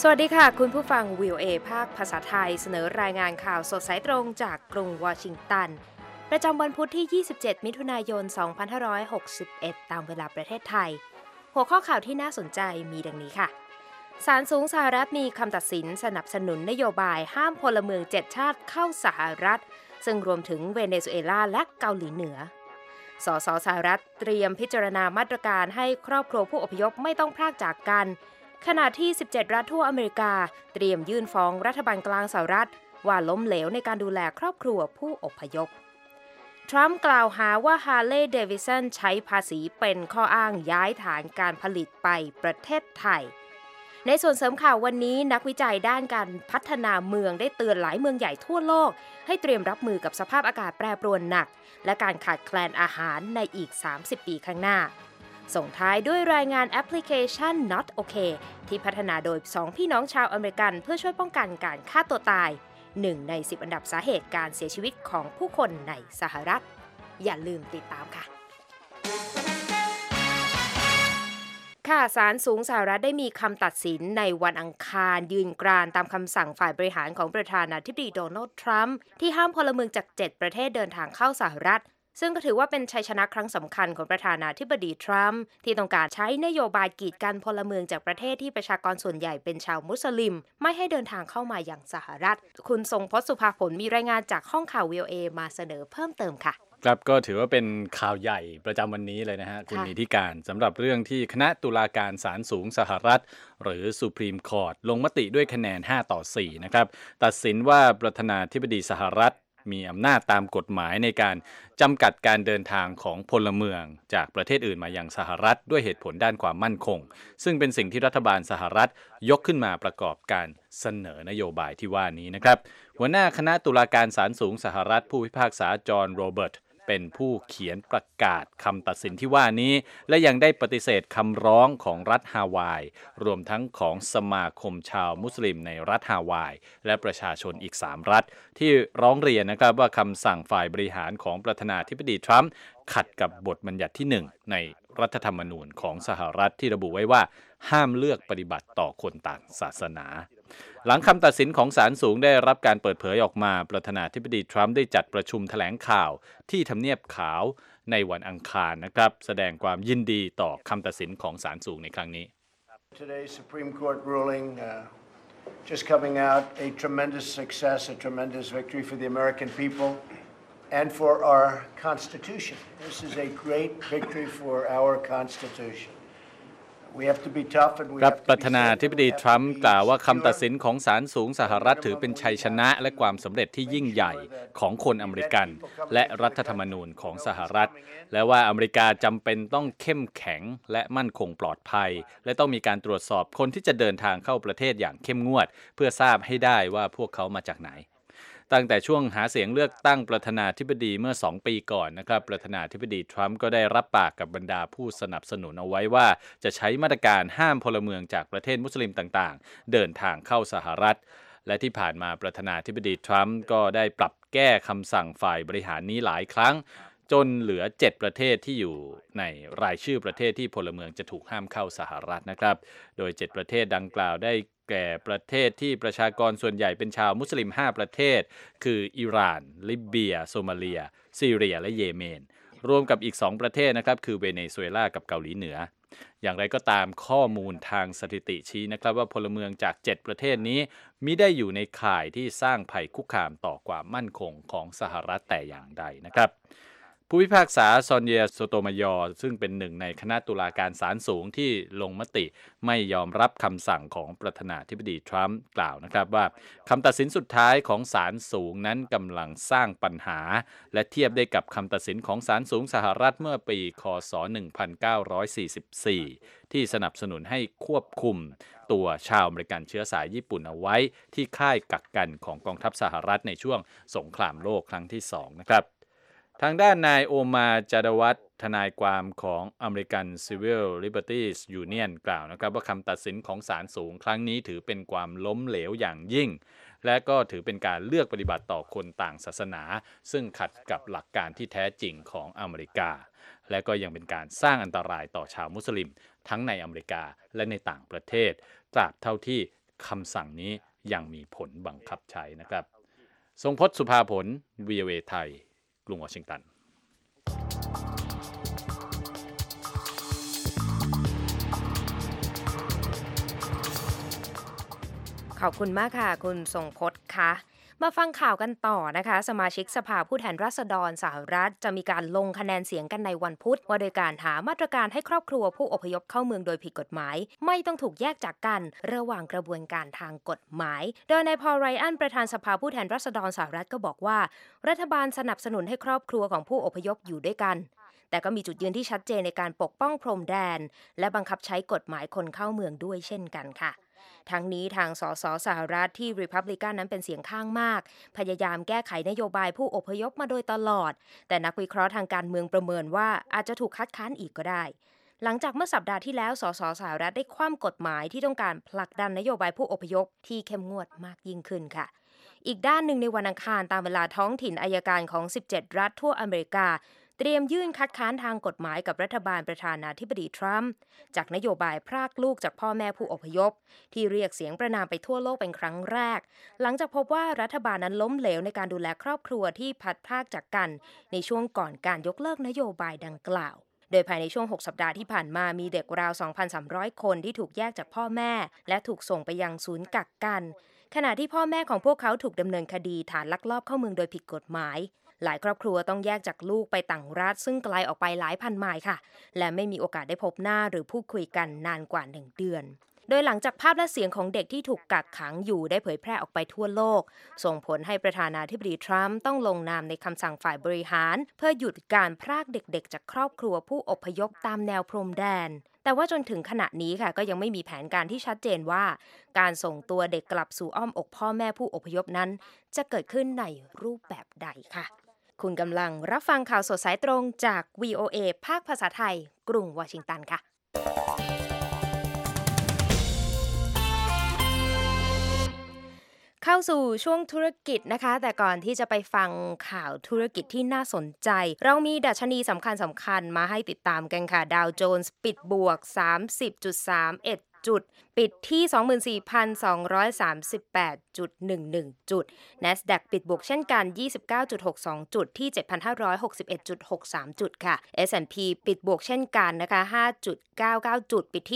สวัสดีค่ะคุณผู้ฟัง VOA ภาคภาษาไทยเสนอรายงานข่าวสดสายตรงจากกรุงวอชิงตันประจำวันพุธที่ 27 มิถุนายน 2561 ตามเวลาประเทศไทยหัวข้อข่าวที่น่าสนใจมีดังนี้ค่ะศาลสูงสหรัฐมีคำตัดสินสนับสนุนนโยบายห้ามพลเมือง7ชาติเข้าสหรัฐซึ่งรวมถึงเวเนซุเอลาและเกาหลีเหนือสสหรัฐเตรียมพิจารณามาตรการให้ครอบครัวผู้อพยพไม่ต้องพรากจากกันขณะที่ 17 รัฐทั่วอเมริกาเตรียมยื่นฟ้องรัฐบาลกลางสหรัฐว่าล้มเหลวในการดูแลครอบครัวผู้อพยพทรัมป์กล่าวหาว่าฮาร์เลย์เดวิสันใช้ภาษีเป็นข้ออ้างย้ายฐานการผลิตไปประเทศไทยในส่วนเสริมข่าววันนี้นักวิจัยด้านการพัฒนาเมืองได้เตือนหลายเมืองใหญ่ทั่วโลกให้เตรียมรับมือกับสภาพอากาศแปรปรวนหนักและการขาดแคลนอาหารในอีก 30 ปีข้างหน้าส่งท้ายด้วยรายงานแอปพลิเคชัน Not OK ที่พัฒนาโดย2พี่น้องชาวอเมริกันเพื่อช่วยป้องกันการฆ่าตัวตาย1ใน10อันดับสาเหตุการเสียชีวิตของผู้คนในสหรัฐอย่าลืมติดตามค่ะศาลสูงสหรัฐได้มีคำตัดสินในวันอังคารยืนกรานตามคำสั่งฝ่ายบริหารของประธานาธิบดีโดนัลด์ทรัมป์ที่ห้ามพลเมืองจาก7ประเทศเดินทางเข้าสหรัฐซึ่งก็ถือว่าเป็นชัยชนะครั้งสำคัญของประธานาธิบดีทรัมป์ที่ต้องการใช้นโยบายกีดกันพลเมืองจากประเทศที่ประชากรส่วนใหญ่เป็นชาวมุสลิมไม่ให้เดินทางเข้ามาอย่างสหรัฐคุณทรงพจน์สุภาผลมีรายงานจากห้องข่าว VOA มาเสนอเพิ่มเติมค่ะครับก็ถือว่าเป็นข่าวใหญ่ประจำวันนี้เลยนะฮะคุณนิติการสำหรับเรื่องที่คณะตุลาการศาลสูงสหรัฐหรือ Supreme Court ลงมติด้วยคะแนน5-4นะครับตัดสินว่าประธานาธิบดีสหรัฐมีอำนาจตามกฎหมายในการจำกัดการเดินทางของพลเมืองจากประเทศอื่นมายังสหรัฐด้วยเหตุผลด้านความมั่นคงซึ่งเป็นสิ่งที่รัฐบาลสหรัฐยกขึ้นมาประกอบการเสนอนโยบายที่ว่านี้นะครับหัวหน้าคณะตุลาการศาลสูงสหรัฐผู้พิพากษาจอห์นโรเบิร์ตเป็นผู้เขียนประกาศคำตัดสินที่ว่านี้และยังได้ปฏิเสธคำร้องของรัฐฮาวายรวมทั้งของสมาคมชาวมุสลิมในรัฐฮาวายและประชาชนอีก3รัฐที่ร้องเรียนนะครับว่าคำสั่งฝ่ายบริหารของประธานาธิบดีทรัมป์ขัดกับบทบัญญัติที่1ในรัฐธรรมนูญของสหรัฐที่ระบุไว้ว่าห้ามเลือกปฏิบัติต่อคนต่างศาสนาหลังคำตัดสินของศาลสูงได้รับการเปิดเผยออกมาประธานาธิบดีทรัมป์ได้จัดประชุมแถลงข่าวที่ทำเนียบขาวในวันอังคารนะครับแสดงความยินดีต่อคำตัดสินของศาลสูงในครั้งนี้ Today's Supreme Court ruling just coming out a tremendous success, a tremendous victory for the American people and for our Constitution. This is a great victory for our Constitution. ครับประธานาธิบดีทรัมป์กล่าวว่าคำตัดสินของศาลสูงสหรัฐถือเป็นชัยชนะและความสำเร็จที่ยิ่งใหญ่ของคนอเมริกันและรัฐธรรมนูญของสหรัฐและว่าอเมริกาจำเป็นต้องเข้มแข็งและมั่นคงปลอดภัยและต้องมีการตรวจสอบคนที่จะเดินทางเข้าประเทศอย่างเข้มงวดเพื่อทราบให้ได้ว่าพวกเขามาจากไหนตั้งแต่ช่วงหาเสียงเลือกตั้งประธานาธิบดีเมื่อ2ปีก่อนนะครับประธานาธิบดีทรัมป์ก็ได้รับปากกับบรรดาผู้สนับสนุนเอาไว้ว่าจะใช้มาตรการห้ามพลเมืองจากประเทศมุสลิมต่างๆเดินทางเข้าสหรัฐและที่ผ่านมาประธานาธิบดีทรัมป์ก็ได้ปรับแก้คำสั่งฝ่ายบริหารนี้หลายครั้งจนเหลือ7ประเทศที่อยู่ในรายชื่อประเทศที่พลเมืองจะถูกห้ามเข้าสหรัฐนะครับโดย7ประเทศดังกล่าวได้แก่ประเทศที่ประชากรส่วนใหญ่เป็นชาวมุสลิม5ประเทศคืออิหร่านลิเบียโซมาเลียซีเรียและเยเมนรวมกับอีก2ประเทศนะครับคือเวเนซุเอลากับเกาหลีเหนืออย่างไรก็ตามข้อมูลทางสถิติชี้นะครับว่าพลเมืองจาก7ประเทศนี้มิได้อยู่ในข่ายที่สร้างภัยคุกคามต่อความมั่นคงของสหรัฐแต่อย่างใดนะครับผู้พิพากษาซอนเยโซโตมายอร์ซึ่งเป็นหนึ่งในคณะตุลาการศาลสูงที่ลงมติไม่ยอมรับคำสั่งของประธานาธิบดีทรัมป์กล่าวนะครับว่าคำตัดสินสุดท้ายของศาลสูงนั้นกำลังสร้างปัญหาและเทียบได้กับคำตัดสินของศาลสูงสหรัฐเมื่อปีค.ศ. 1944ที่สนับสนุนให้ควบคุมตัวชาวอเมริกันเชื้อสายญี่ปุ่นเอาไว้ที่ค่ายกักกันของกองทัพสหรัฐในช่วงสงครามโลกครั้งที่2นะครับทางด้านนายโอมาจาดวัตทนายความของ American Civil Liberties Union กล่าวนะครับว่าคำตัดสินของศาลสูงครั้งนี้ถือเป็นความล้มเหลวอย่างยิ่งและก็ถือเป็นการเลือกปฏิบัติต่อคนต่างศาสนาซึ่งขัดกับหลักการที่แท้จริงของอเมริกาและก็ยังเป็นการสร้างอันตรายต่อชาวมุสลิมทั้งในอเมริกาและในต่างประเทศตราบเท่าที่คำสั่งนี้ยังมีผลบังคับใช้นะครับทรงพจน์ สุภาผล VOA ไทยกรุงวอชิงตันขอบคุณมากค่ะคุณทรงพจน์คะมาฟังข่าวกันต่อนะคะสมาชิกสภาผู้แทนราษฎรสหรัฐจะมีการลงคะแนนเสียงกันในวันพุธว่าโดยการหามาตรการให้ครอบครัวผู้อพยพเข้าเมืองโดยผิดกฎหมายไม่ต้องถูกแยกจากกันระหว่างกระบวนการทางกฎหมายโดยนายพอล ไรอันประธานสภาผู้แทนราษฎรสหรัฐก็บอกว่ารัฐบาลสนับสนุนให้ครอบครัวของผู้อพยพอยู่ด้วยกันแต่ก็มีจุดยืนที่ชัดเจนในการปกป้องพรมแดนและบังคับใช้กฎหมายคนเข้าเมืองด้วยเช่นกันค่ะทั้งนี้ทางสสสหรัฐที่ริพับลิกันนั้นเป็นเสียงข้างมากพยายามแก้ไขนโยบายผู้อพยพมาโดยตลอดแต่นักวิเคราะห์ทางการเมืองประเมินว่าอาจจะถูกคัดค้านอีกก็ได้หลังจากเมื่อสัปดาห์ที่แล้วสสสหรัฐได้คว่ำกฎหมายที่ต้องการผลักดันนโยบายผู้อพยพที่เข้มงวดมากยิ่งขึ้นค่ะอีกด้านหนึ่งในวันอังคารตามเวลาท้องถิ่นอัยการของ17รัฐทั่วอเมริกาเตรียมยื่นคัดค้านทางกฎหมายกับรัฐบาลประธานาธิบดีทรัมป์จากนโยบายพรากลูกจากพ่อแม่ผู้อพยพที่เรียกเสียงประณามไปทั่วโลกเป็นครั้งแรกหลังจากพบว่ารัฐบาลนั้นล้มเหลวในการดูแลครอบครัวที่พลัดพรากจากกันในช่วงก่อนการยกเลิกนโยบายดังกล่าวโดยภายในช่วง6สัปดาห์ที่ผ่านมามีเด็กราว 2,300 คนที่ถูกแยกจากพ่อแม่และถูกส่งไปยังศูนย์กักกันขณะที่พ่อแม่ของพวกเขาถูกดำเนินคดีฐานลักลอบเข้าเมืองโดยผิดกฎหมายหลายครอบครัวต้องแยกจากลูกไปต่างรัฐซึ่งไกลออกไปหลายพันไมล์ค่ะและไม่มีโอกาสได้พบหน้าหรือพูดคุยกันนานกว่า1เดือนโดยหลังจากภาพและเสียงของเด็กที่ถูกกักขังอยู่ได้เผยแพร่ออกไปทั่วโลกส่งผลให้ประธานาธิบดีทรัมป์ต้องลงนามในคำสั่งฝ่ายบริหารเพื่อหยุดการพรากเด็กๆจากครอบครัวผู้อพยพตามแนวพรมแดนแต่ว่าจนถึงขณะนี้ค่ะก็ยังไม่มีแผนการที่ชัดเจนว่าการส่งตัวเด็กกลับสู่อ้อมอกพ่อแม่ผู้อพยพนั้นจะเกิดขึ้นในรูปแบบใดค่ะคุณกำลังรับฟังข่าวสดสายตรงจาก VOA ภาคภาษาไทยกรุงวอชิงตันค่ะเข้าสู่ช่วงธุรกิจนะคะแต่ก่อนที่จะไปฟังข่าวธุรกิจที่น่าสนใจเรามีดัชนีสำคัญมาให้ติดตามกันค่ะดาวโจนส์ปิดบวก 30.31 จุดปิดที่ 24,238.11 จุด NASDAQ ปิดบวกเช่นกัน 29.62 จุดที่ 7,561.63 จุดค่ะ S&P ปิดบวกเช่นกันนะคะ 5.99 จุดปิดที่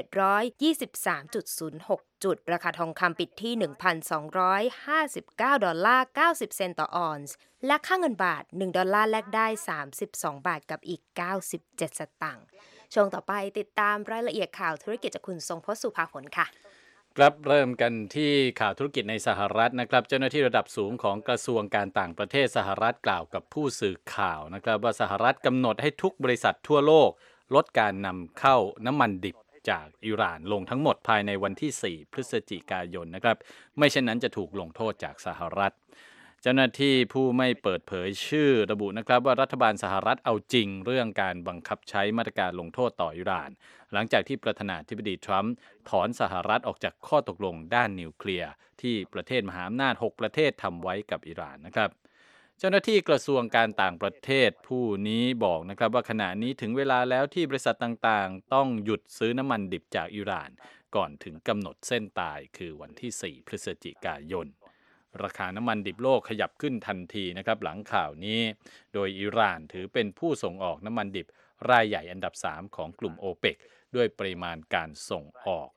2,723.06 จุดราคาทองคำปิดที่ $1,259.90 เซนต์ต่อออนซ์และค่าเงินบาท$1แลกได้32บาทกับอีก97สตางค์ช่วงต่อไปติดตามรายละเอียดข่าวธุรกิจจากคุณทรงพจน์ สุภาผลค่ะครับเริ่มกันที่ข่าวธุรกิจในสหรัฐนะครับเจ้าหน้าที่ระดับสูงของกระทรวงการต่างประเทศสหรัฐกล่าวกับผู้สื่อข่าวนะครับว่าสหรัฐกำหนดให้ทุกบริษัททั่วโลกลดการนำเข้าน้ำมันดิบจากอิหร่านลงทั้งหมดภายในวันที่4พฤศจิกายนนะครับไม่เช่นนั้นจะถูกลงโทษจากสหรัฐเจ้าหน้าที่ผู้ไม่เปิดเผยชื่อระบุนะครับว่ารัฐบาลสหรัฐเอาจริงเรื่องการบังคับใช้มาตรการลงโทษต่ออิหร่านหลังจากที่ประธานาธิบดีทรัมป์ถอนสหรัฐออกจากข้อตกลงด้านนิวเคลียร์ที่ประเทศมหาอำนาจ6ประเทศทำไว้กับอิหร่านนะครับเจ้าหน้าที่กระทรวงการต่างประเทศผู้นี้บอกนะครับว่าขณะนี้ถึงเวลาแล้วที่บริษัทต่างๆต้องหยุดซื้อน้ำมันดิบจากอิหร่านก่อนถึงกำหนดเส้นตายคือวันที่4พฤศจิกายนราคาน้ำมันดิบโลกขยับขึ้นทันทีนะครับหลังข่าวนี้โดยอิหร่านถือเป็นผู้ส่งออกน้ำมันดิบรายใหญ่อันดับ3ของกลุ่มโอเปกด้วยปริมาณการส่งออก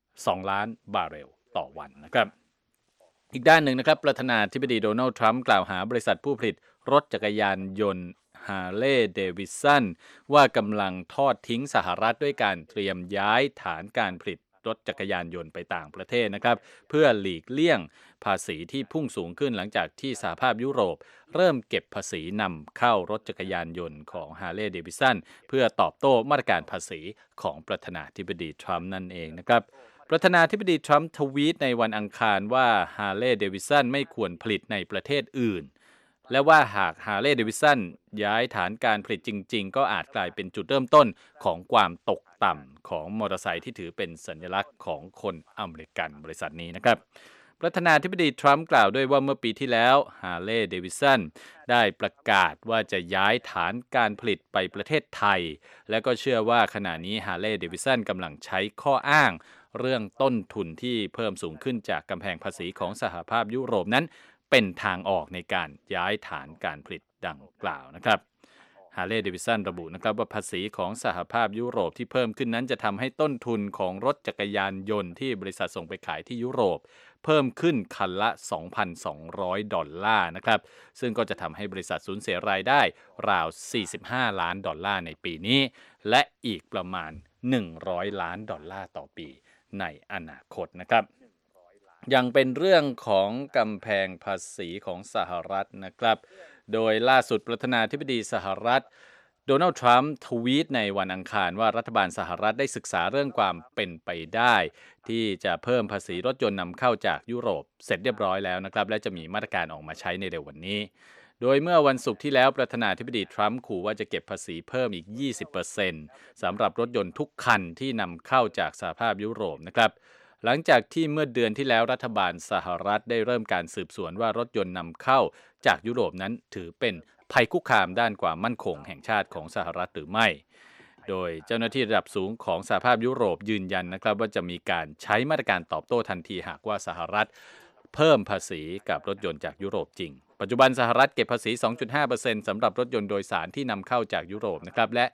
2ล้านบาร์เรลต่อวันนะครับอีกด้านหนึ่งนะครับประธานาธิบดีโดนัลด์ทรัมป์กล่าวหาบริษัทผู้ผลิตรถจักรยานยนต์ฮาร์เลย์เดวิดสันว่ากำลังทอดทิ้งสหรัฐด้วยการเตรียมย้ายฐานการผลิตรถจักรยานยนต์ไปต่างประเทศนะครับเพื่อหลีกเลี่ยงภาษีที่พุ่งสูงขึ้นหลังจากที่สหภาพยุโรปเริ่มเก็บภาษีนำเข้ารถจักรยานยนต์ของฮาร์เลย์เดวิดสันเพื่อตอบโต้มาตรการภาษีของประธานาธิบดีทรัมป์นั่นเองนะครับประธานาธิบดีทรัมป์ทวีตในวันอังคารว่าฮาร์เลย์เดวิดสันไม่ควรผลิตในประเทศอื่นและว่าหากฮาร์เลย์เดวิดสันย้ายฐานการผลิตจริงๆก็อาจกลายเป็นจุดเริ่มต้นของความตกต่ำของมอเตอร์ไซค์ที่ถือเป็นสัญลักษณ์ของคนอเมริกันบริษัทนี้นะครับประธานาธิบดีทรัมป์กล่าวด้วยว่าเมื่อปีที่แล้วฮาร์เลย์เดวิดสันได้ประกาศว่าจะย้ายฐานการผลิตไปประเทศไทยและก็เชื่อว่าขณะนี้ฮาร์เลย์เดวิดสันกำลังใช้ข้ออ้างเรื่องต้นทุนที่เพิ่มสูงขึ้นจากกำแพงภาษีของสหภาพยุโรปนั้นเป็นทางออกในการย้ายฐานการผลิตดังกล่าวนะครับฮาร์เลย์เดวิสันระบุนะครับว่าภาษีของสหภาพยุโรปที่เพิ่มขึ้นนั้นจะทำให้ต้นทุนของรถจักรยานยนต์ที่บริษัทส่งไปขายที่ยุโรปเพิ่มขึ้นคันละ $2,200 นะครับซึ่งก็จะทำให้บริษัทสูญเสียรายได้ราว$45 ล้านในปีนี้และอีกประมาณ$100 ล้านต่อปีในอนาคตนะครับยังเป็นเรื่องของกำแพงภาษีของสหรัฐนะครับโดยล่าสุดประธานาธิบดีสหรัฐโดนัลด์ทรัมป์ทวีตในวันอังคารว่ารัฐบาลสหรัฐได้ศึกษาเรื่องความเป็นไปได้ที่จะเพิ่มภาษีรถยนต์นำเข้าจากยุโรปเสร็จเรียบร้อยแล้วนะครับและจะมีมาตรการออกมาใช้ในเร็ววันนี้โดยเมื่อวันศุกร์ที่แล้วประธานาธิบดีทรัมป์ขู่ว่าจะเก็บภาษีเพิ่มอีก 20% สำหรับรถยนต์ทุกคันที่นำเข้าจากสหภาพยุโรปนะครับหลังจากที่เมื่อเดือนที่แล้วรัฐบาลสหรัฐได้เริ่มการสืบสวนว่ารถยนต์นำเข้าจากยุโรปนั้นถือเป็นภัยคุกคามด้านความมั่นคงแห่งชาติของสหรัฐหรือไม่โดยเจ้าหน้าที่ระดับสูงของสหภาพยุโรปยืนยันนะครับว่าจะมีการใช้มาตรการตอบโต้ทันทีหากว่าสหรัฐเพิ่มภาษีกับรถยนต์จากยุโรปจริงปัจจุบันสหรัฐเก็บภาษี 2.5% สำหรับรถยนต์โดยสารที่นำเข้าจากยุโรปนะครับและ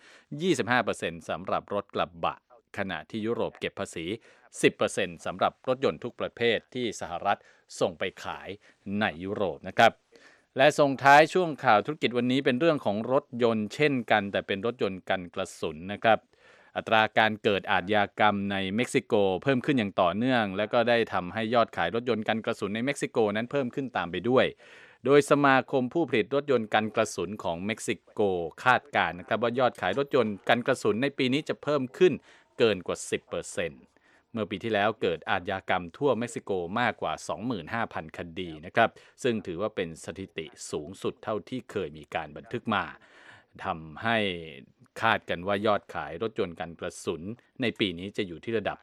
25% สำหรับรถกระบะขณะที่ยุโรปเก็บภาษี 10% สำหรับรถยนต์ทุกประเภทที่สหรัฐส่งไปขายในยุโรปนะครับและส่งท้ายช่วงข่าวธุรกิจวันนี้เป็นเรื่องของรถยนต์เช่นกันแต่เป็นรถยนต์กันกระสุนนะครับอัตราการเกิดอาชญากรรมในเม็กซิโกเพิ่มขึ้นอย่างต่อเนื่องและก็ได้ทำให้ยอดขายรถยนต์กันกระสุนในเม็กซิโกนั้นเพิ่มขึ้นตามไปด้วยโดยสมาคมผู้ผลิตรถยนต์กันกระสุนของเม็กซิโกคาดการณ์นะครับว่ายอดขายรถยนต์กันกระสุนในปีนี้จะเพิ่มขึ้นเกินกว่า 10%เมื่อปีที่แล้วเกิดอาชญากรรมทั่วเม็กซิโกมากกว่า 25,000 คดีนะครับซึ่งถือว่าเป็นสถิติสูงสุดเท่าที่เคยมีการบันทึกมาทำให้คาดกันว่ายอดขายรถยนต์กันกระสุนในปีนี้จะอยู่ที่ระดับ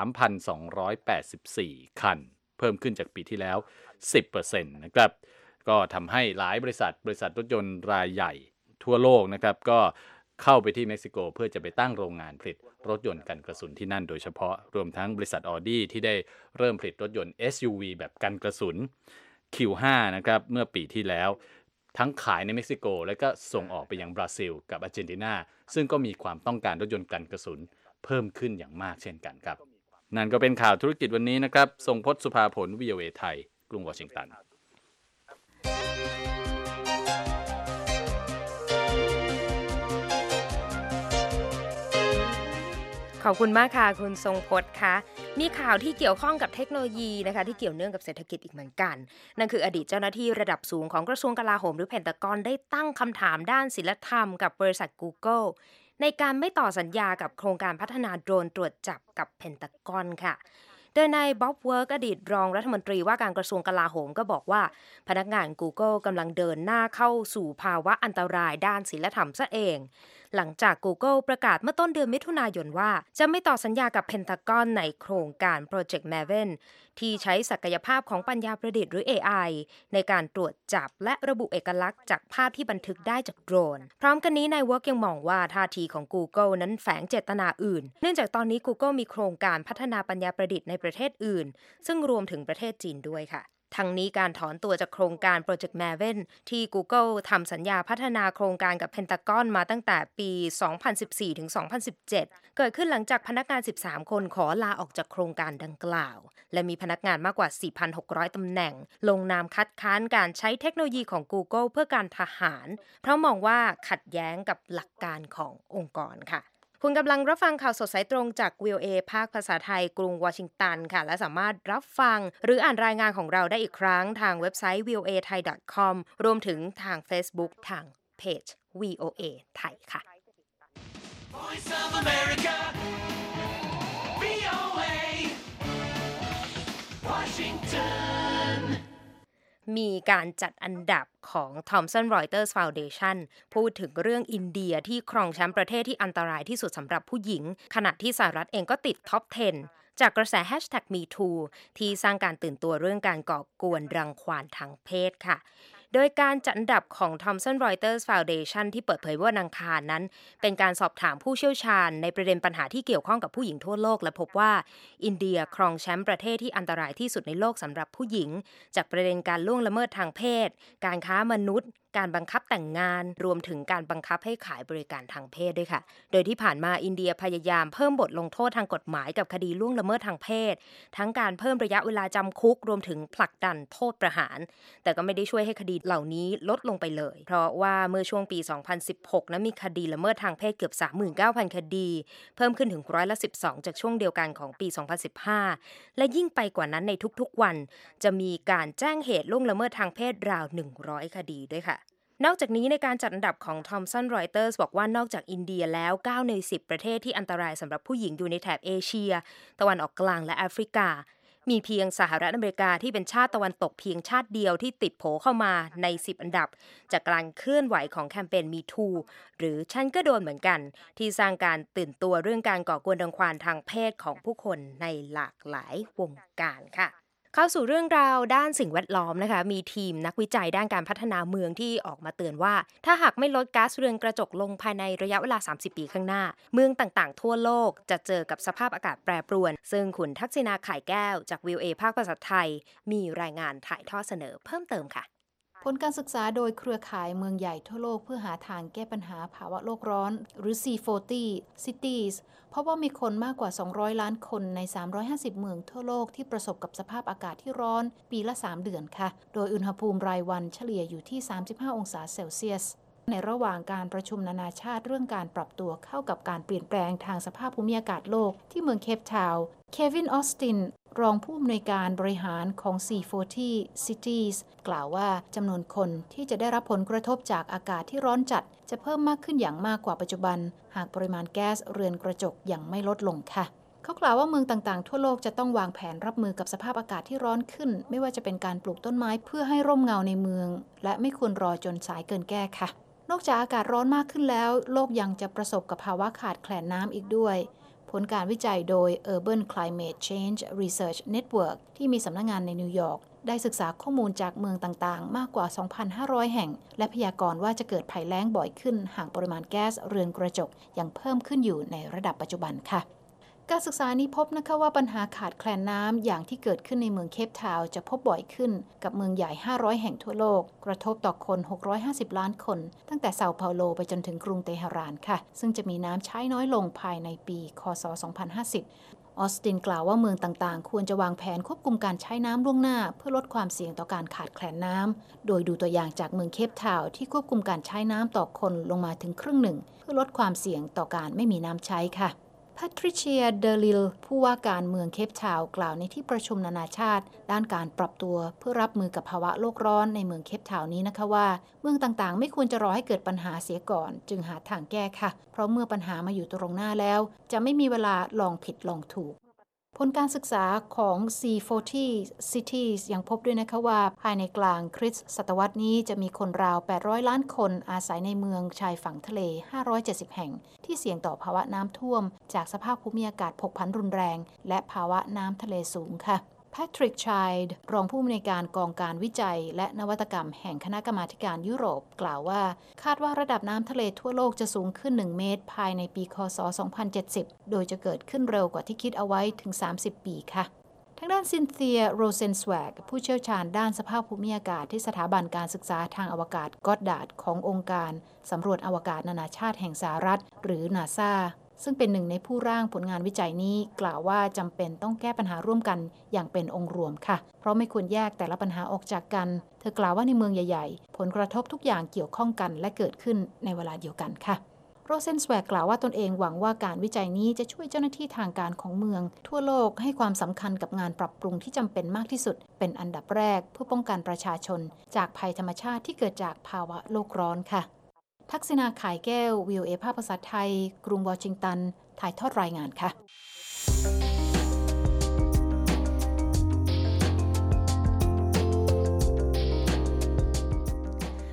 3,284 คันเพิ่มขึ้นจากปีที่แล้ว 10% นะครับก็ทำให้หลายบริษัทรถยนต์รายใหญ่ทั่วโลกนะครับก็เข้าไปที่เม็กซิโกเพื่อจะไปตั้งโรงงานผลิตรถยนต์กันกระสุนที่นั่นโดยเฉพาะรวมทั้งบริษัท Audi ที่ได้เริ่มผลิตรถยนต์ SUV แบบกันกระสุน Q5 นะครับเมื่อปีที่แล้วทั้งขายในเม็กซิโกและก็ส่งออกไปยังบราซิลกับอาร์เจนตินาซึ่งก็มีความต้องการรถยนต์กันกระสุนเพิ่มขึ้นอย่างมากเช่นกันครับนั่นก็เป็นข่าวธุรกิจวันนี้นะครับทรงพจน์สุภาผล VOA ไทยกรุงวอชิงตันขอบคุณมากค่ะคุณทรงพจน์คะมีข่าวที่เกี่ยวข้องกับเทคโนโลยีนะคะที่เกี่ยวเนื่องกับเศรษฐกิจอีกเหมือนกันนั่นคืออดีตเจ้าหน้าที่ระดับสูงของกระทรวงกลาโหมหรือเพนทากอนได้ตั้งคำถามด้านศีลธรรมกับบริษัท Google ในการไม่ต่อสัญญากับโครงการพัฒนาโดรนตรวจจับกับเพนทากอนค่ะโดยนายบ๊อบเวิร์กอดีตรองรัฐมนตรีว่าการกระทรวงกลาโหมก็บอกว่าพนักงาน Google กำลังเดินหน้าเข้าสู่ภาวะอันตรายด้านศีลธรรมซะเองหลังจาก Google ประกาศเมื่อต้นเดือนมิถุนายนว่าจะไม่ต่อสัญญากับเพนทากอนในโครงการ Project Maven ที่ใช้ศักยภาพของปัญญาประดิษฐ์หรือ AI ในการตรวจจับและระบุเอกลักษณ์จากภาพที่บันทึกได้จากโดรนพร้อมกันนี้นายเวิร์กยังมองว่าท่าทีของ Google นั้นแฝงเจตนาอื่นเนื่องจากตอนนี้ Google มีโครงการพัฒนาปัญญาประดิษฐ์ในประเทศอื่นซึ่งรวมถึงประเทศจีนด้วยค่ะทั้งนี้การถอนตัวจากโครงการ Project Maven ที่ Google ทำสัญญาพัฒนาโครงการกับเพนทากอนมาตั้งแต่ปี 2014 ถึง 2017 เกิดขึ้นหลังจากพนักงาน 13 คนขอลาออกจากโครงการดังกล่าวและมีพนักงานมากกว่า 4,600 ตำแหน่งลงนามคัดค้านการใช้เทคโนโลยีของ Google เพื่อการทหารเพราะมองว่าขัดแย้งกับหลักการขององค์กรค่ะคุณกำลังรับฟังข่าวสดสายตรงจาก VOA ภาคภาษาไทยกรุงวอชิงตันค่ะและสามารถรับฟังหรืออ่านรายงานของเราได้อีกครั้งทางเว็บไซต์ voathai.com รวมถึงทาง Facebook ทางเพจ VOA ไทยค่ะ Voice of America VOA Washingtonมีการจัดอันดับของ Thomson Reuters Foundation พูดถึงเรื่องอินเดียที่ครองแชมป์ประเทศที่อันตรายที่สุดสำหรับผู้หญิงขณะที่สหรัฐเองก็ติดท็อป 10 จากกระแส #MeToo ที่สร้างการตื่นตัวเรื่องการก่อกวนรังควานทางเพศค่ะโดยการจัดอันดับของ Thomson Reuters Foundation ที่เปิดเผยวันอังคารนั้นเป็นการสอบถามผู้เชี่ยวชาญในประเด็นปัญหาที่เกี่ยวข้องกับผู้หญิงทั่วโลกและพบว่าอินเดียครองแชมป์ประเทศที่อันตรายที่สุดในโลกสำหรับผู้หญิงจากประเด็นการล่วงละเมิดทางเพศการค้ามนุษย์การบังคับแต่งงานรวมถึงการบังคับให้ขายบริการทางเพศด้วยค่ะโดยที่ผ่านมาอินเดียพยายามเพิ่มบทลงโทษทางกฎหมายกับคดีล่วงละเมิดทางเพศทั้งการเพิ่มระยะเวลาจำคุกรวมถึงผลักดันโทษประหารแต่ก็ไม่ได้ช่วยให้คดีเหล่านี้ลดลงไปเลยเพราะว่าเมื่อช่วงปี 2016 นั้นมีคดีละเมิดทางเพศเกือบ 39,000 คดีเพิ่มขึ้นถึง12%จากช่วงเดียวกันของปี 2015 และยิ่งไปกว่านั้นในทุกๆวันจะมีการแจ้งเหตุล่วงละเมิดทางเพศราว 100 คดีด้วยค่ะนอกจากนี้ในการจัดอันดับของ Thomson Reuters บอกว่านอกจากอินเดียแล้ว9ใน10ประเทศที่อันตรายสำหรับผู้หญิงอยู่ในแถบเอเชียตะวันออกกลางและแอฟริกามีเพียงสหรัฐอเมริกาที่เป็นชาติตะวันตกเพียงชาติเดียวที่ติดโผเข้ามาใน10อันดับจากการเคลื่อนไหวของแคมเปญ Me Too หรือฉันก็โดนเหมือนกันที่สร้างการตื่นตัวเรื่องการก่อกวนรังควานทางเพศของผู้คนในหลากหลายวงการค่ะเข้าสู่เรื่องราวด้านสิ่งแวดล้อมนะคะมีทีมนักวิจัยด้านการพัฒนาเมืองที่ออกมาเตือนว่าถ้าหากไม่ลดก๊าซเรือนกระจกลงภายในระยะเวลา30ปีข้างหน้าเมืองต่างๆทั่วโลกจะเจอกับสภาพอากาศแปรปรวนซึ่งคุณทักษิณา ข่ายแก้วจาก VOA ภาคภาษาไทยมีรายงานถ่ายทอดเสนอเพิ่มเติมค่ะผลการศึกษาโดยเครือข่ายเมืองใหญ่ทั่วโลกเพื่อหาทางแก้ปัญหาภาวะโลกร้อนหรือ C40 Cities เพราะว่ามีคนมากกว่า200ล้านคนใน350เมืองทั่วโลกที่ประสบกับสภาพอากาศที่ร้อนปีละ3เดือนค่ะโดยอุณหภูมิรายวันเฉลี่ยอยู่ที่35องศาเซลเซียสในระหว่างการประชุมนานาชาติเรื่องการปรับตัวเข้ากับการเปลี่ยนแปลงทางสภาพภูมิอากาศโลกที่เมืองเคปทาวน์เควินออสตินรองผู้อำนวยการบริหารของ C40 Cities กล่าวว่าจำนวนคนที่จะได้รับผลกระทบจากอากาศที่ร้อนจัดจะเพิ่มมากขึ้นอย่างมากกว่าปัจจุบันหากปริมาณแก๊สเรือนกระจกยังไม่ลดลงค่ะเขากล่าวว่าเมืองต่างๆทั่วโลกจะต้องวางแผนรับมือกับสภาพอากาศที่ร้อนขึ้นไม่ว่าจะเป็นการปลูกต้นไม้เพื่อให้ร่มเงาในเมืองและไม่ควรรอจนสายเกินแก้ค่ะนอกจากอากาศร้อนมากขึ้นแล้วโลกยังจะประสบกับภาวะขาดแคลนน้ำอีกด้วยผลการวิจัยโดย Urban Climate Change Research Network ที่มีสำนักงานในนิวยอร์กได้ศึกษาข้อมูลจากเมืองต่างๆมากกว่า 2,500 แห่งและพยากรณ์ว่าจะเกิดภัยแล้งบ่อยขึ้นหากปริมาณแก๊สเรือนกระจกยังเพิ่มขึ้นอยู่ในระดับปัจจุบันค่ะการศึกษานี้พบนะคะว่าปัญหาขาดแคลนน้ำอย่างที่เกิดขึ้นในเมืองเคปทาวน์จะพบบ่อยขึ้นกับเมืองใหญ่500แห่งทั่วโลกกระทบต่อคน650ล้านคนตั้งแต่เซาเปาโลไปจนถึงกรุงเตหะรานค่ะซึ่งจะมีน้ำใช้น้อยลงภายในปีค.ศ. 2050ออสตินกล่าวว่าเมืองต่างๆควรจะวางแผนควบคุมการใช้น้ำล่วงหน้าเพื่อลดความเสี่ยงต่อการขาดแคลนน้ำโดยดูตัวอย่างจากเมืองเคปทาวน์ที่ควบคุมการใช้น้ำต่อคนลงมาถึงครึ่งหนึ่งเพื่อลดความเสี่ยงต่อการไม่มีน้ำใช้ค่ะแพทริเชีย เดอริลผู้ว่าการเมืองเคปทาวน์กล่าวในที่ประชุมนานาชาติด้านการปรับตัวเพื่อรับมือกับภาวะโลกร้อนในเมืองเคปทาวน์นี้นะคะว่าเมืองต่างๆไม่ควรจะรอให้เกิดปัญหาเสียก่อนจึงหาทางแก้ค่ะเพราะเมื่อปัญหามาอยู่ตรงหน้าแล้วจะไม่มีเวลาลองผิดลองถูกผลการศึกษาของ C40 Cities ยังพบด้วยนะคะว่าภายในกลางคริสตศตวรรษนี้จะมีคนราว800ล้านคนอาศัยในเมืองชายฝั่งทะเล570แห่งที่เสี่ยงต่อภาวะน้ำท่วมจากสภาพภูมิอากาศผกผันรุนแรงและภาวะน้ำทะเลสูงค่ะแพทริก ไชล์ รองผู้อำนวยการกองการวิจัยและนวัตกรรมแห่งคณะกรรมาธิการยุโรปกล่าวว่าคาดว่าระดับน้ำทะเลทั่วโลกจะสูงขึ้น1เมตรภายในปีค.ศ. 2070โดยจะเกิดขึ้นเร็วกว่าที่คิดเอาไว้ถึง30ปีค่ะทางด้านซินเธีย โรเซนสแวกผู้เชี่ยวชาญด้านสภาพภูมิอากาศที่สถาบันการศึกษาทางอวกาศก็อดดาร์ดขององค์การสำรวจอวกาศนานาชาติแห่งสหรัฐหรือ NASAซึ่งเป็นหนึ่งในผู้ร่างผลงานวิจัยนี้กล่าวว่าจำเป็นต้องแก้ปัญหาร่วมกันอย่างเป็นองค์รวมค่ะเพราะไม่ควรแยกแต่ละปัญหาออกจากกันเธอกล่าวว่าในเมืองใหญ่ๆผลกระทบทุกอย่างเกี่ยวข้องกันและเกิดขึ้นในเวลาเดียวกันค่ะโรเซนสแวกกล่าวว่าตนเองหวังว่าการวิจัยนี้จะช่วยเจ้าหน้าที่ทางการของเมืองทั่วโลกให้ความสำคัญกับงานปรับปรุงที่จำเป็นมากที่สุดเป็นอันดับแรกเพื่อป้องกันประชาชนจากภัยธรรมชาติที่เกิดจากภาวะโลกร้อนค่ะทักษิณา ข่ายแก้ว VOA ภาคภาษาไทยกรุงวอชิงตันถ่ายทอดรายงานค่ะ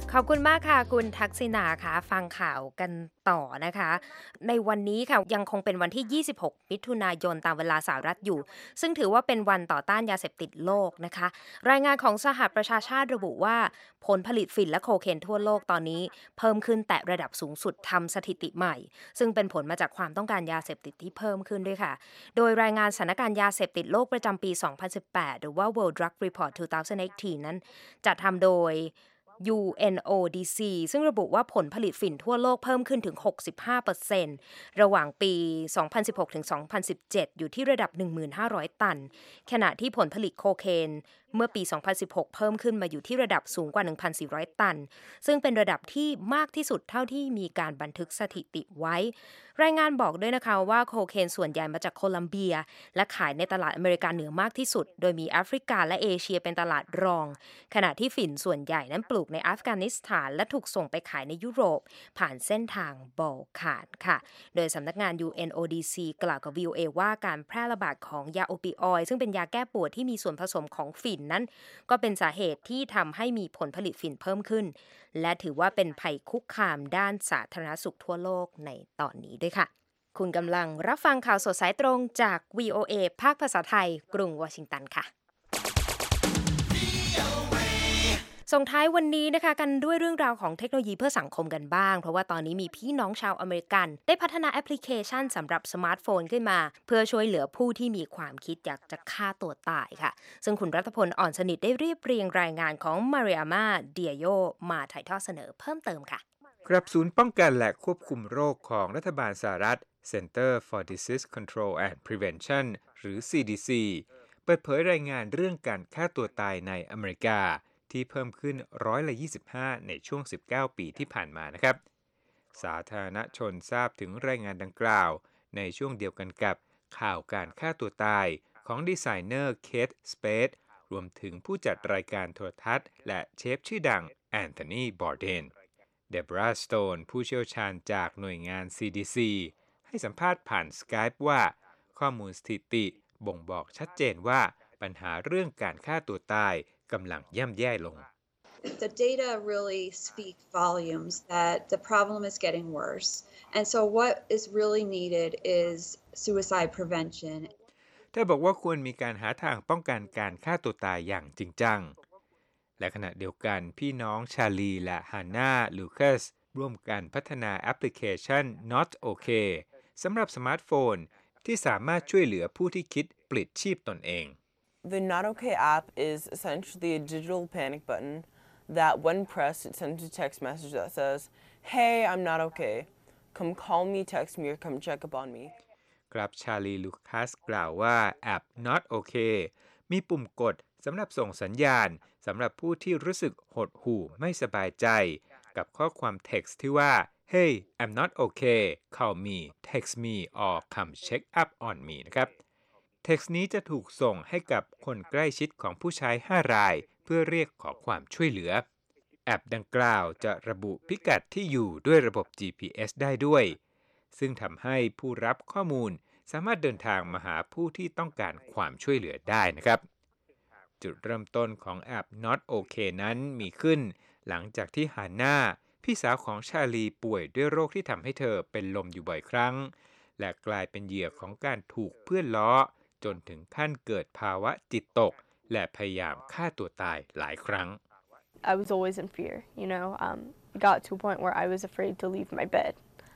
ขอบคุณมากค่ะคุณทักษิณาค่ะฟังข่าวกันต่อนะคะในวันนี้ค่ะยังคงเป็นวันที่26มิถุนายนตามเวลาสหรัฐอยู่ซึ่งถือว่าเป็นวันต่อต้านยาเสพติดโลกนะคะรายงานของสหประชาชาติระบุว่าผลผลิตฝิ่นและโคเคนทั่วโลกตอนนี้เพิ่มขึ้นแตะระดับสูงสุดทำสถิติใหม่ซึ่งเป็นผลมาจากความต้องการยาเสพติดที่เพิ่มขึ้นด้วยค่ะโดยรายงานสถานการณ์ยาเสพติดโลกประจำปี 2018 หรือว่า World Drug Report 2018 นั้นจัดทำโดยUNODC ซึ่งระบุว่าผลผลิตฝิ่นทั่วโลกเพิ่มขึ้นถึง 65% ระหว่างปี 2016 ถึง 2017 อยู่ที่ระดับ 1,500 ตัน ขณะที่ผลผลิตโคเคนเมื่อปี 2016 เพิ่มขึ้นมาอยู่ที่ระดับสูงกว่า 1,400 ตัน ซึ่งเป็นระดับที่มากที่สุดเท่าที่มีการบันทึกสถิติไว้ รายงานบอกด้วยนะคะว่าโคเคนส่วนใหญ่มาจากโคลัมเบียและขายในตลาดอเมริกาเหนือมากที่สุดโดยมีแอฟริกาและเอเชียเป็นตลาดรองขณะที่ฝิ่นส่วนใหญ่นั้นปลูกในอัฟกานิสถานและถูกส่งไปขายในยุโรปผ่านเส้นทางบอลข่านค่ะโดยสำนักงาน UNODC กล่าวกับ VOA ว่าการแพร่ระบาดของยาโอปิออยด์ซึ่งเป็นยาแก้ปวดที่มีส่วนผสมของฝิ่นนั้นก็เป็นสาเหตุที่ทำให้มีผลผลิตฝิ่นเพิ่มขึ้นและถือว่าเป็นภัยคุกคามด้านสาธารณสุขทั่วโลกในตอนนี้ด้วยค่ะคุณกำลังรับฟังข่าวสดสายตรงจาก VOA ภาคภาษาไทยกรุงวอชิงตันค่ะส่งท้ายวันนี้นะคะกันด้วยเรื่องราวของเทคโนโลยีเพื่อสังคมกันบ้างเพราะว่าตอนนี้มีพี่น้องชาวอเมริกันได้พัฒนาแอปพลิเคชันสำหรับสมาร์ทโฟนขึ้นมาเพื่อช่วยเหลือผู้ที่มีความคิดอยากจะฆ่าตัวตายค่ะซึ่งคุณรัฐพลอ่อนสนิทได้เรียบเรียงรายงานของมาริอาม่าเดียโยมาถ่ายทอดเสนอเพิ่มเติมค่ะครับศูนย์ป้องกันและควบคุมโรคของรัฐบาลสหรัฐ Center for Disease Control and Prevention หรือ CDC เปิดเผยรายงานเรื่องการฆ่าตัวตายในอเมริกาที่เพิ่มขึ้น25%ในช่วง19ปีที่ผ่านมานะครับสาธารณชนทราบถึงรายงานดังกล่าวในช่วงเดียวกันกับข่าวการฆ่าตัวตายของดีไซเนอร์เคทสเปซรวมถึงผู้จัดรายการโทรทัศน์และเชฟชื่อดังแอนโทนีบอร์เดนเดบราสโตนผู้เชี่ยวชาญจากหน่วยงาน CDC ให้สัมภาษณ์ผ่าน Skype ว่าข้อมูลสถิติบ่งบอกชัดเจนว่าปัญหาเรื่องการฆ่าตัวตายกำลังย่ำแย่ลง The data really speak volumes that the problem is getting worse. And so what is really needed is suicide prevention. เธอบอกว่าควรมีการหาทางป้องกันการฆ่าตัวตายอย่างจริงจังและขณะเดียวกันพี่น้องชาลีและฮาน่าลูคัสร่วมกันพัฒนาแอปพลิเคชัน Not OK สำหรับสมาร์ทโฟนที่สามารถช่วยเหลือผู้ที่คิดปลิดชีพตนเอง The Not OK app is essentially a digital panic button that when pressed it sends a text message that says, "Hey, I'm not okay. Come call me, text me, or come check up on me." ครับชาลีลูคัสกล่าวว่าแอป Not OK มีปุ่มกดสำหรับส่งสัญญาณสำหรับผู้ที่รู้สึกหดหู่ไม่สบายใจกับข้อความ text ที่ว่า Hey, I'm not okay. Call me, text me, or come check up on me นะครับ text นี้จะถูกส่งให้กับคนใกล้ชิดของผู้ใช้5รายเพื่อเรียกขอความช่วยเหลือแอปดังกล่าวจะระบุพิกัดที่อยู่ด้วยระบบ GPS ได้ด้วยซึ่งทำให้ผู้รับข้อมูลสามารถเดินทางมาหาผู้ที่ต้องการความช่วยเหลือได้นะครับจุดเริ่มต้นของแอป Not OK นั้นมีขึ้นหลังจากที่ฮาน่าพี่สาวของชาลีป่วยด้วยโรคที่ทำให้เธอเป็นลมอยู่บ่อยครั้งและกลายเป็นเหยื่อของการถูกเพื่อนล้อจนถึงขั้นเกิดภาวะจิตตกและพยายามฆ่าตัวตายหลายครั้ง I was always in fear, It got to a point where I was afraid to leave my bed.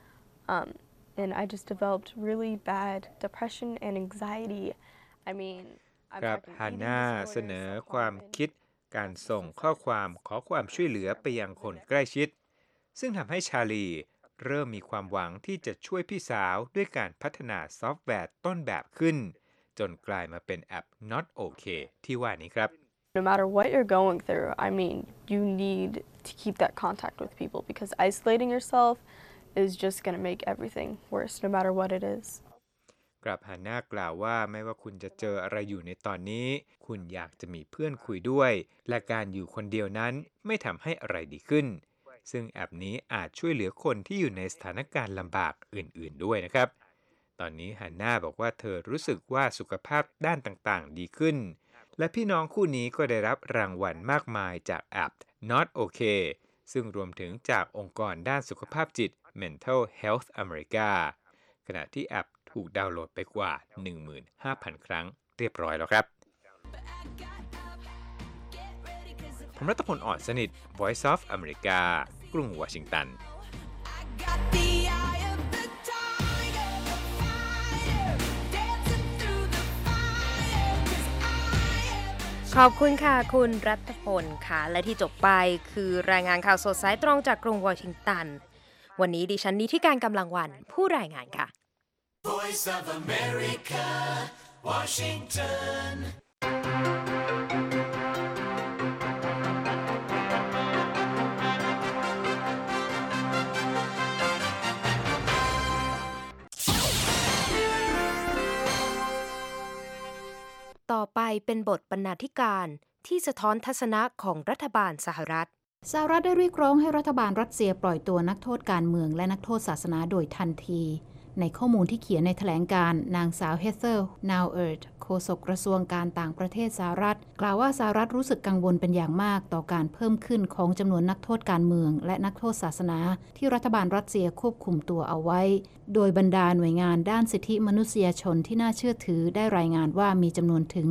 And I just developed really bad depression and anxiety. I'm ครับฮาน่าเสนอความคิดการส่งข้อความขอความช่วยเหลือไปยังคนใกล้ชิดซึ่งทำให้ชาลีเริ่มมีความหวังที่จะช่วยพี่สาวด้วยการพัฒนาซอฟต์แวร์ต้นแบบขึ้นจนกลายมาเป็นแอป Not OK ที่ว่านี้ครับ No matter what you're going through, you need to keep that contact with people because isolating yourself is just going to make everything worse, no matter what it is. กราบฮาน่ากล่าวว่าไม่ว่าคุณจะเจออะไรอยู่ในตอนนี้คุณอยากจะมีเพื่อนคุยด้วยและการอยู่คนเดียวนั้นไม่ทำให้อะไรดีขึ้นซึ่งแอปนี้อาจช่วยเหลือคนที่อยู่ในสถานการณ์ลำบากอื่นๆด้วยนะครับตอนนี้ฮาน่าบอกว่าเธอรู้สึกว่าสุขภาพด้านต่างๆดีขึ้นและพี่น้องคู่นี้ก็ได้รับรางวัลมากมายจากแอป Not OK ซึ่งรวมถึงจากองค์กรด้านสุขภาพจิต Mental Health America ขณะที่แอปถูกดาวน์โหลดไปกว่า 15,000 ครั้งเรียบร้อยแล้วครับผมรัตพล อ่อนสนิท Voice of America กรุงวอชิงตันขอบคุณค่ะคุณรัตพลค่ะและที่จบไปคือรายงานข่าวสดสายตรงจากกรุงวอชิงตันวันนี้ดิฉันนิธิการกำลังวันผู้รายงานค่ะ Voice of America Washingtonต่อไปเป็นบทบรรณาธิการที่สะท้อนทัศนะของรัฐบาลสหรัฐได้เรียกร้องให้รัฐบาลรัสเซียปล่อยตัวนักโทษการเมืองและนักโทษศาสนาโดยทันทีในข้อมูลที่เขียนในแถลงการณ์นางสาวเฮเธอร์นาวเอิร์ตโฆษกกระทรวงการต่างประเทศสหรัฐกล่าวว่าสหรัฐรู้สึกกังวลเป็นอย่างมากต่อการเพิ่มขึ้นของจำนวนนักโทษการเมืองและนักโทษศาสนาที่รัฐบาลรัสเซียควบคุมตัวเอาไว้โดยบรรดาหน่วยงานด้านสิทธิมนุษยชนที่น่าเชื่อถือได้รายงานว่ามีจำนวนถึง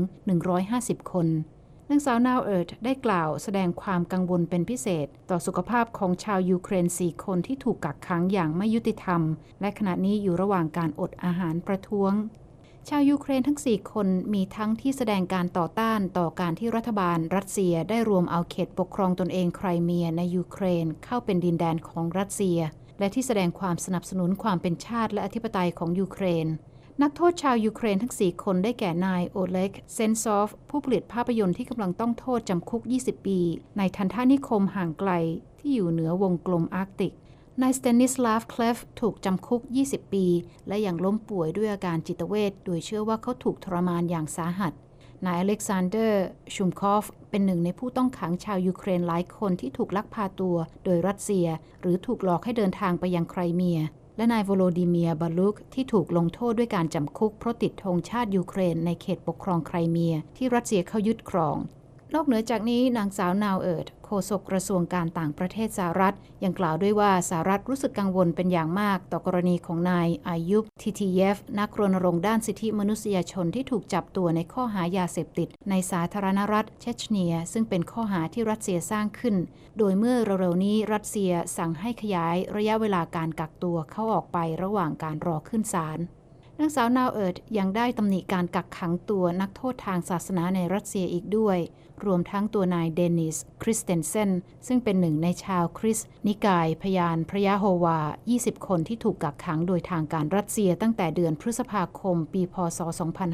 150คนนางสาวนาวเอิร์ตได้กล่าวแสดงความกังวลเป็นพิเศษต่อสุขภาพของชาวยูเครน4คนที่ถูกกักขังอย่างไม่ยุติธรรมและขณะนี้อยู่ระหว่างการอดอาหารประท้วงชาวยูเครนทั้ง4คนมีทั้งที่แสดงการต่อต้านต่อการที่รัฐบาลรัสเซียได้รวมเอาเขตปกครองตนเองไครเมียในยูเครนเข้าเป็นดินแดนของรัสเซียและที่แสดงความสนับสนุนความเป็นชาติและอธิปไตยของยูเครนนักโทษชาวยูเครนทั้ง4คนได้แก่นายโอเล็กเซนซอฟผู้ผลิตภาพยนตร์ที่กำลังต้องโทษจำคุก20ปีในทันทานิคมห่างไกลที่อยู่เหนือวงกลมอาร์กติกนายสเตนิสลาฟเคลฟถูกจำคุก20ปีและยังล้มป่วยด้วยอาการจิตเวชโดยเชื่อว่าเขาถูกทรมานอย่างสาหัสนายอเล็กซานเดอร์ชุมคอฟเป็นหนึ่งในผู้ต้องขังชาวยูเครนหลายคนที่ถูกลักพาตัวโดยรัสเซียหรือถูกหลอกให้เดินทางไปยังไครเมียและนายโวโลดิเมียร์บาลุกที่ถูกลงโทษด้วยการจำคุกเพราะติดธงชาติยูเครนในเขตปกครองไครเมียที่รัสเซียเข้ายึดครองนอกเหนือจากนี้นางสาวนาวเอิร์ตโฆษกกระทรวงการต่างประเทศสหรัฐยังกล่าวด้วยว่าสหรัฐรู้สึกกังวลเป็นอย่างมากต่อกรณีของนายอายุบทิทีเยฟนักรณรงค์ด้านสิทธิมนุษยชนที่ถูกจับตัวในข้อหายาเสพติดในสาธารณรัฐเชชเนียซึ่งเป็นข้อหาที่รัสเซียสร้างขึ้นโดยเมื่อเร็วๆนี้รัสเซียสั่งให้ขยายระยะเวลาการกักตัวเข้าออกไประหว่างการรอขึ้นศาลนางสาวนาวเอิร์ตยังได้ตำหนิการกักขังตัวนักโทษทางศาสนาในรัสเซียอีกด้วยรวมทั้งตัวนายเดนิสคริสเตนเซนซึ่งเป็นหนึ่งในชาวคริสต์นิกายพยานพระยะโฮวา20คนที่ถูกกักขังโดยทางการรัสเซียตั้งแต่เดือนพฤษภาคมปีพ.ศ.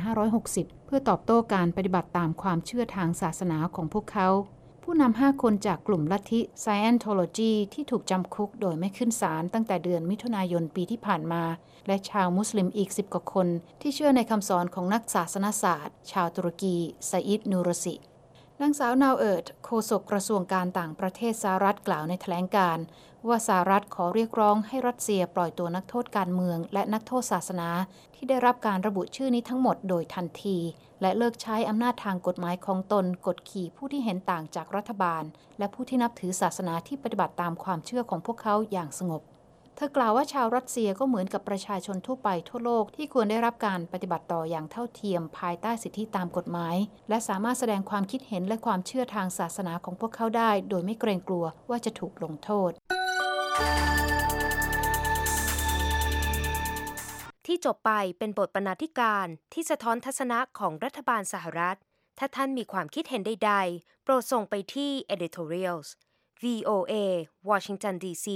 2560เพื่อตอบโต้การปฏิบัติตามความเชื่อทางศาสนาของพวกเขาผู้นำ5คนจากกลุ่มลัทธิ Scientology ที่ถูกจำคุกโดยไม่ขึ้นศาลตั้งแต่เดือนมิถุนายนปีที่ผ่านมาและชาวมุสลิมอีก10กว่าคนที่เชื่อในคำสอนของนักศาสนศาสตร์ชาวตุรกีซาอิดนูรสินางสาวนาวเอิร์ตโฆษกกระทรวงการต่างประเทศสหรัฐกล่าวในแถลงการณ์ว่าสหรัฐขอเรียกร้องให้รัสเซียปล่อยตัวนักโทษการเมืองและนักโทษศาสนาที่ได้รับการระบุชื่อนี้ทั้งหมดโดยทันทีและเลิกใช้อำนาจทางกฎหมายของตนกดขี่ผู้ที่เห็นต่างจากรัฐบาลและผู้ที่นับถือศาสนาที่ปฏิบัติตามความเชื่อของพวกเขาอย่างสงบเธอกล่าวว่าชาวรัสเซียก็เหมือนกับประชาชนทั่วไปทั่วโลกที่ควรได้รับการปฏิบัติต่ออย่างเท่าเทียมภายใต้สิทธิตามกฎหมายและสามารถแสดงความคิดเห็นและความเชื่อทางศาสนาของพวกเขาได้โดยไม่เกรงกลัวว่าจะถูกลงโทษที่จบไปเป็นบทบรรณาธิการที่สะท้อนทัศนะของรัฐบาลสหรัฐถ้าท่านมีความคิดเห็นใดๆโปรดส่งไปที่ editorials VOA Washington DC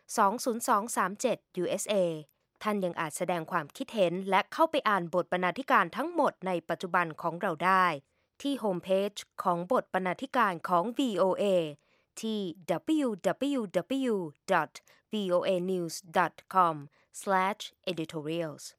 20237 USA ท่านยังอาจแสดงความคิดเห็นและเข้าไปอ่านบทบรรณาธิการทั้งหมดในปัจจุบันของเราได้ที่โฮมเพจของบทบรรณาธิการของ VOA ที่ www.voanews.com/editorials